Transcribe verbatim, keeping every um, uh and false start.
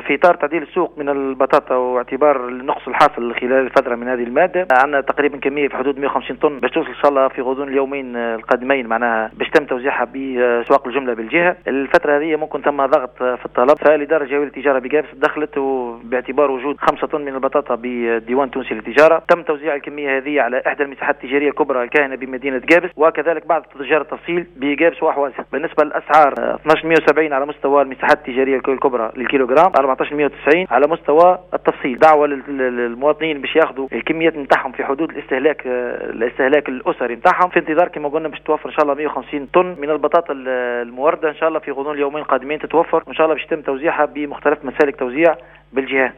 في اطار تعديل السوق من البطاطا واعتبار النقص الحاصل خلال الفتره من هذه الماده، عندنا تقريبا كميه في حدود مئة وخمسين طن باش توصل ان شاء الله في غضون اليومين القادمين، معناها باش تم توزيعها باسواق الجمله بالجهه. الفتره هذه ممكن تم ضغط في الطلب، فالاداره الجويه للتجاره بقابس دخلت وباعتبار وجود خمسة طن من البطاطا بالديوان التونسي للتجاره تم توزيع الكميه هذه على احدى المساحات التجاريه الكبرى الكاهنه بمدينه قابس، وكذلك بعض تجار التفصيل بقابس واحوازها. بالنسبه للاسعار اثناش مئة وسبعين على مستوى المساحات التجاريه الكبرى للكيلوغرام، أربعطاش مئة وتسعين على مستوى التفصيل. دعوه للمواطنين باش ياخذوا الكميات نتاعهم في حدود الاستهلاك الاستهلاك الاسري نتاعهم، في انتظار كما قلنا باش توفر ان شاء الله مئة وخمسين طن من البطاطا المورده ان شاء الله في غضون اليومين القادمين تتوفر، وان شاء الله باش يتم توزيعها بمختلف مسالك توزيع بالجهه.